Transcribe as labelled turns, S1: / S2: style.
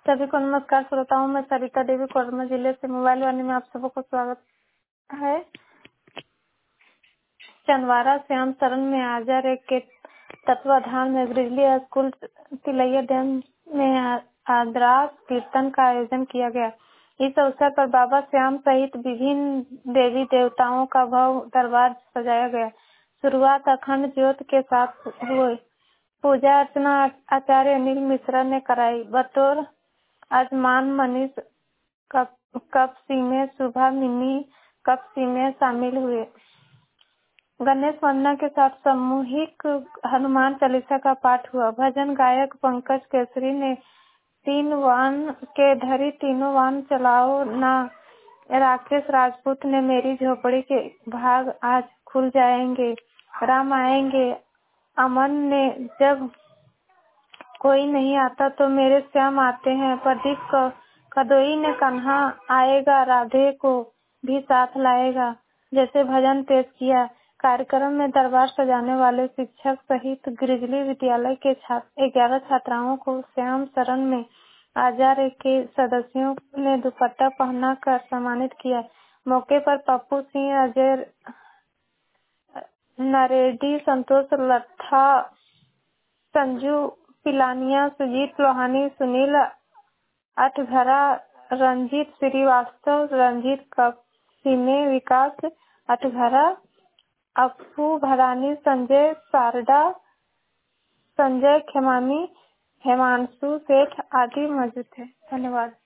S1: सभी को नमस्कार श्रोताओं, मैं सरिता देवी कोडरमा जिले से मोबाइल वाणी में आप सबको स्वागत है। चंदवारा श्याम शरण में आचार्य के तत्वाधान में ब्रिजली स्कूल तिलैया डैम में आद्रास कीर्तन का आयोजन किया गया। इस अवसर पर बाबा श्याम सहित विभिन्न देवी देवताओं का भव्य दरबार सजाया गया। शुरुआत अखंड ज्योत के साथ हुई। पूजा अर्चना आचार्य अनिल मिश्रा ने कराई। बतौर आजमान मनीष कपसी में सुबह मिनी कपसी में शामिल हुए। गणेश वंदना के साथ सामूहिक हनुमान चालीसा का पाठ हुआ। भजन गायक पंकज केसरी ने 3 वान के धरी तीनों वान चलाओ ना। राकेश राजपूत ने मेरी झोपड़ी के भाग आज खुल जाएंगे, राम आएंगे। अमन ने जब कोई नहीं आता तो मेरे श्याम आते हैं। प्रदीप कदोई ने कन्हा आएगा राधे को भी साथ लाएगा जैसे भजन पेश किया। कार्यक्रम में दरबार सजाने वाले शिक्षक सहित ग्रिजली विद्यालय के 11 छात्राओं को श्याम शरण में आचार्य के सदस्यों ने दुपट्टा पहनाकर सम्मानित किया। मौके पर पप्पू सिंह, अजय नरेडी, संतोष लट्ठा, संजू पिलानिया, सुजीत लोहानी, सुनील अठघरा, रंजीत श्रीवास्तव, रंजीत कपसीने, विकास अठघरा, अप्पू भरानी, संजय सारडा, संजय खेमानी, हेमांशु सेठ आदि मौजूद थे। धन्यवाद।